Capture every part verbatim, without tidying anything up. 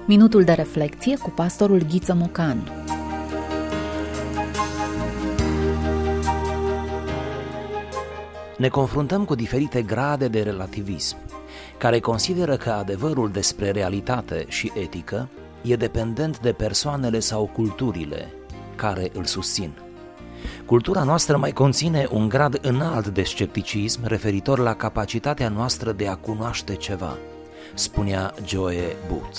Minutul de reflecție cu pastorul Ghiță Mocanu. Ne confruntăm cu diferite grade de relativism, care consideră că adevărul despre realitate și etică e dependent de persoanele sau culturile care îl susțin. Cultura noastră mai conține un grad înalt de scepticism referitor la capacitatea noastră de a cunoaște ceva, spunea Joe Booth.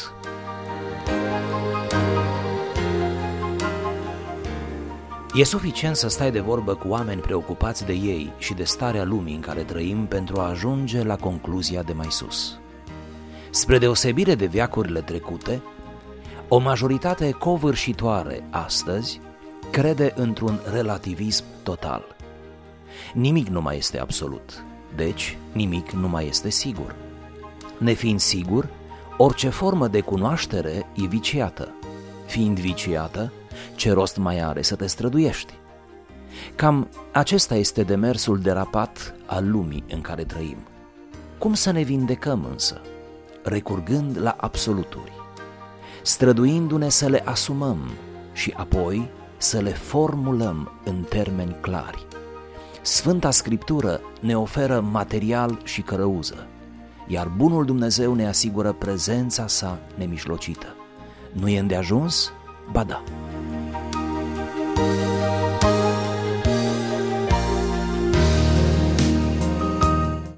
E suficient să stai de vorbă cu oameni preocupați de ei și de starea lumii în care trăim pentru a ajunge la concluzia de mai sus. Spre deosebire de veacurile trecute, o majoritate covârșitoare astăzi crede într-un relativism total. Nimic nu mai este absolut, deci nimic nu mai este sigur. Nefiind sigur, orice formă de cunoaștere e viciată. Fiind viciată, ce rost mai are să te străduiești? Cam acesta este demersul derapat al lumii în care trăim. Cum să ne vindecăm însă? Recurgând la absoluturi, străduindu-ne să le asumăm și apoi să le formulăm în termeni clari. Sfânta Scriptură ne oferă material și cărăuză, iar bunul Dumnezeu ne asigură prezența sa nemijlocită. Nu e îndeajuns? Ba da!